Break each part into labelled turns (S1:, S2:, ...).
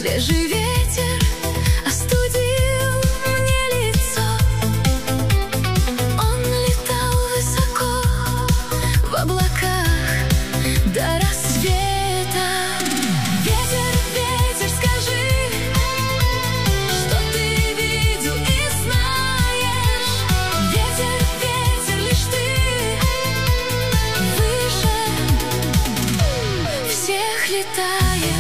S1: Свежий ветер остудил мне лицо. Он летал высоко в облаках до рассвета. Ветер, ветер, скажи, что ты видел и знаешь. Ветер, ветер, лишь ты выше всех летаешь.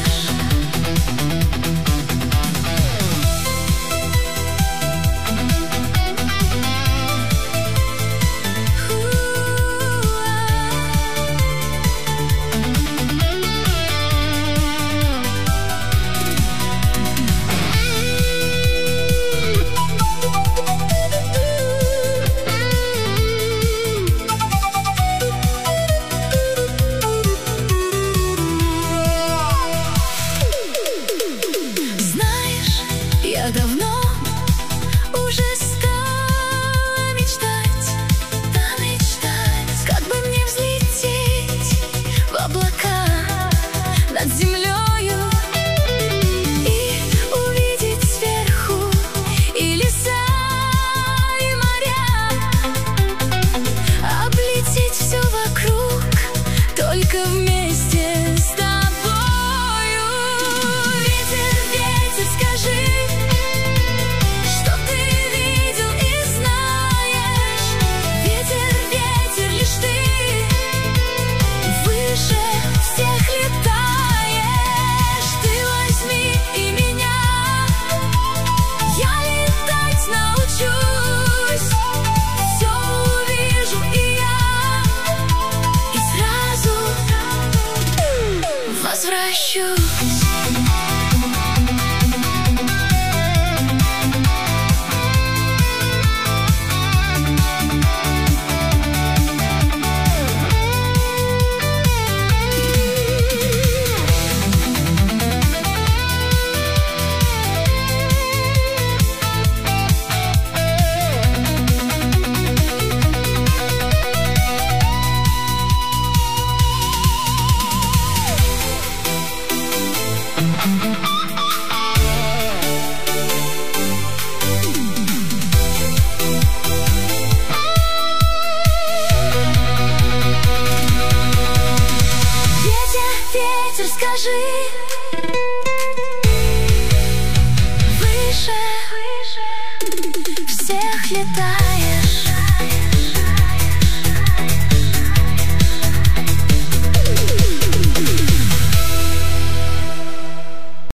S1: Я давно уже стала мечтать, да мечтать, как бы мне взлететь в облака над землею и увидеть сверху и леса, и моря, облететь все вокруг только вместе с тобой. Возвращусь. Ветер, скажи, выше всех летаешь.